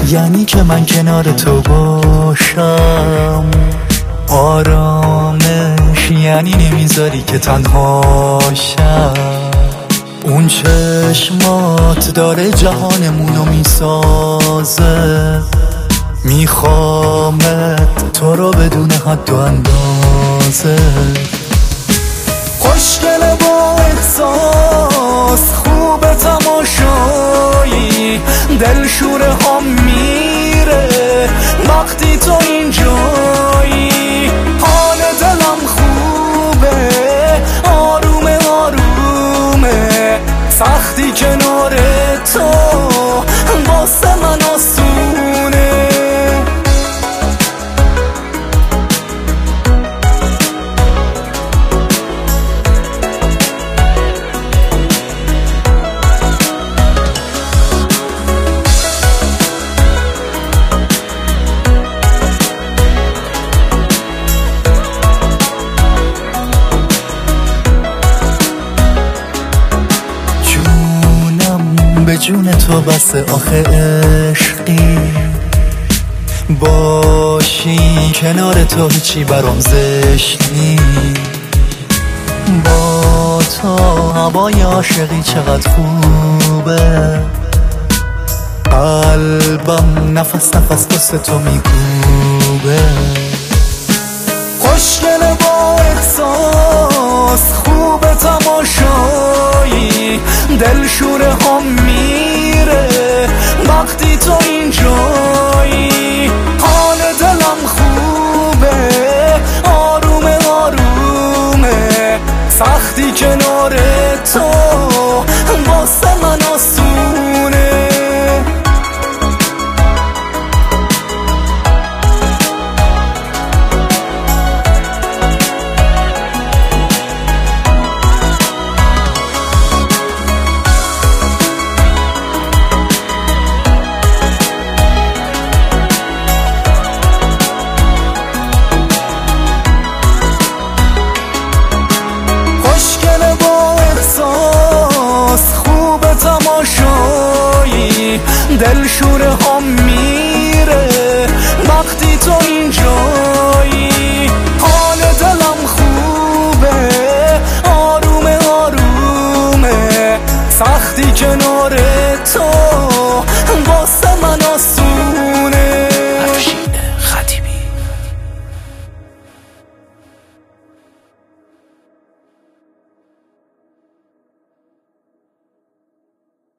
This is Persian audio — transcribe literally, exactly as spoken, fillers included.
یعنی که من کنار تو باشم آرامش، یعنی نمیذاری که تنهاشم. اون چشمات داره جهانمونو میسازه، میخوامت تو رو بدون حد و اندازه. خوشگله با احساس، خوب تماشایی، دلشوره ها میره وقتی تو اینجایی. حال دلم خوبه، آرومه آرومه، سختی کنار تو واسه من آسونه. به جون تو بسه آخه عشقی، باشی کنار تو هیچی برام زشت نی. با تو هوای عاشقی چقدر خوبه، قلبم نفس نفس واسه تو میکوبه. خوشگله با احساس، خوب تماشایی، دلشوره ها میره وقتی تو اینجا